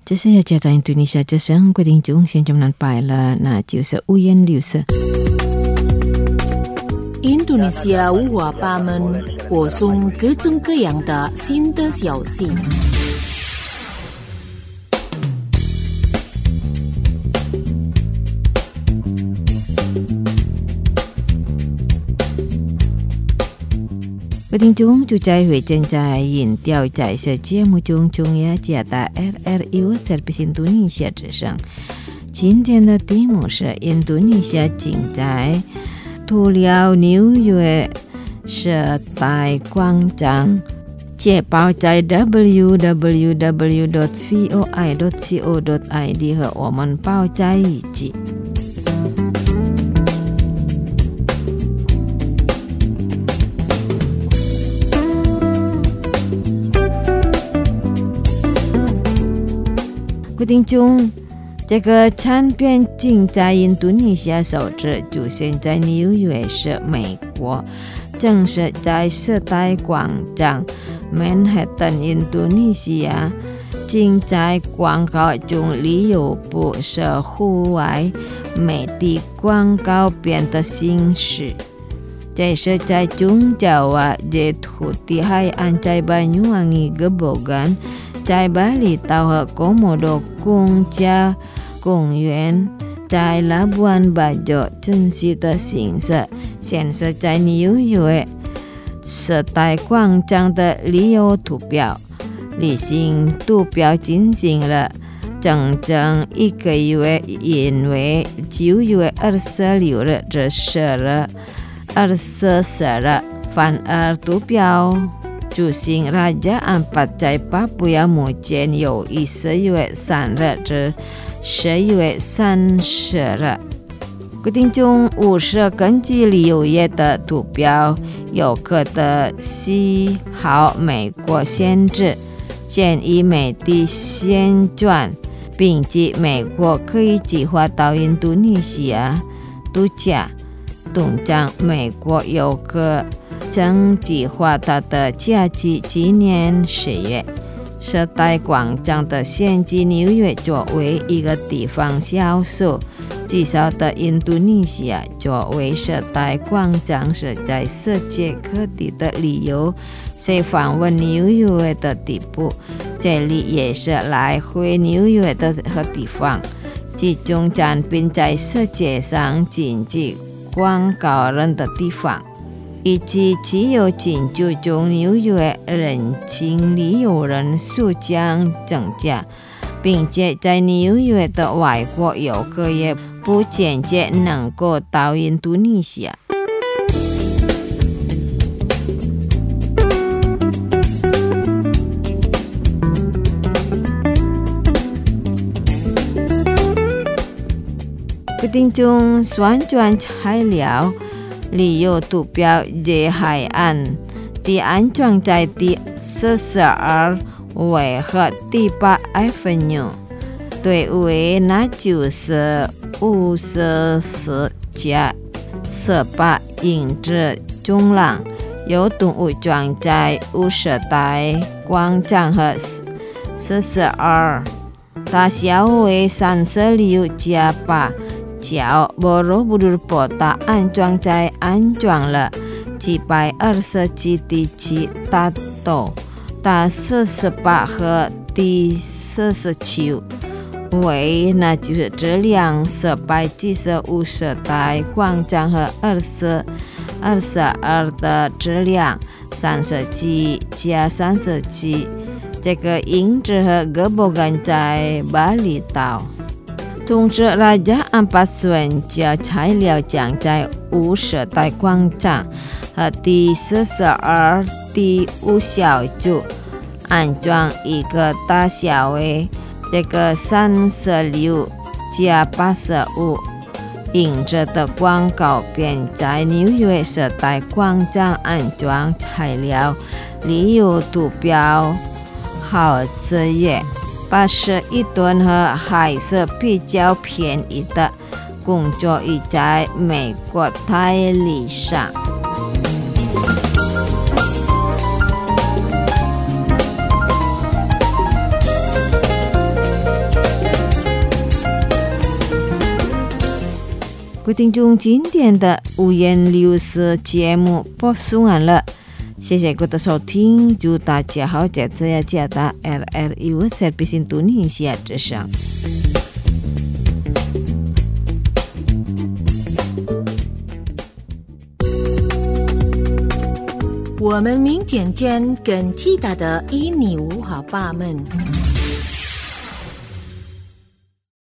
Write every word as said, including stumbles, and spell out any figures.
这是要在印度尼西亚这生规定中现在能摆了，那就是五颜六色。 印度尼西亚五花八门，播送各种各样的新的消息。 各位听众，就在会正在引调在这节目中，中央加大 R R U Service 印度尼西亚之声。今天的题目是印度尼西亚正在涂料纽约时代广场，解报在 double-u double-u double-u dot voi dot co dot i d 和我们报在一起。听众，这个产品正在印度尼西亚首次出现在纽约市，美国，正是在时代广场 Manhattan 印度尼西亚。正在广告中，旅游部是户外媒体广告片的形式。这是在中Jawa di土地海岸，在Banyuwangi Gebogan，在巴厘岛和Komodo公家公园，在Labuan Bajo正式的形式，显示在纽约时代广场的旅游图标。旅行图标进行了整整一个月，因为九月二十六日至十日二十四日，反而图标举行Raja Ampat在巴布亚目前有以十月三日至十月三十日。各位听众，五是根据旅游业的图标，游客的喜好美国限制，建议美的旋转，并且美国可以计划到印度尼西亚度假。通常美国游客正计划他的假期，今年十月，时代广场的现今纽约作为一个地方销售，至少的印度尼西亚作为时代广场是在世界各地的旅游谁访问纽约的地步，这里也是来回纽约的地方，集中产品在世界上经济广告人的地方，以及只有进驻中纽约人情旅游人数将增加，并且在纽约的外国游客也不间接能够到印度尼西亚。听众，旋转材料旅游图标在海岸的安装在第四十二位和第八 Avenue， 对位那就是五十四架十八英尺重量，有动物装在五十代广场和四十二，大小为三十六加八。叫Borobudur Kota安装在安装了七百二十七地区大道，大四十八和第四十七位，那就是质量四百七十五十代广场和二十二十二的质量三十七加三十七，这个英制和哥布干在巴厘岛。同时Raja Ampat旋转材料将在五十代广场和第四十二第五小组安装一个大小为这个三十六加八十五英尺的广告片，在纽约时代广场安装材料旅游图标好资源八十一吨和还是比较便宜的工作已在美国代理商。 各位听众，今天的五颜六色节目播送完了，谢谢各位的收听，祝大家好，在这呀加达 L L U Service Indonesia 之上。 我们明天见，更期待的印尼文化吧们。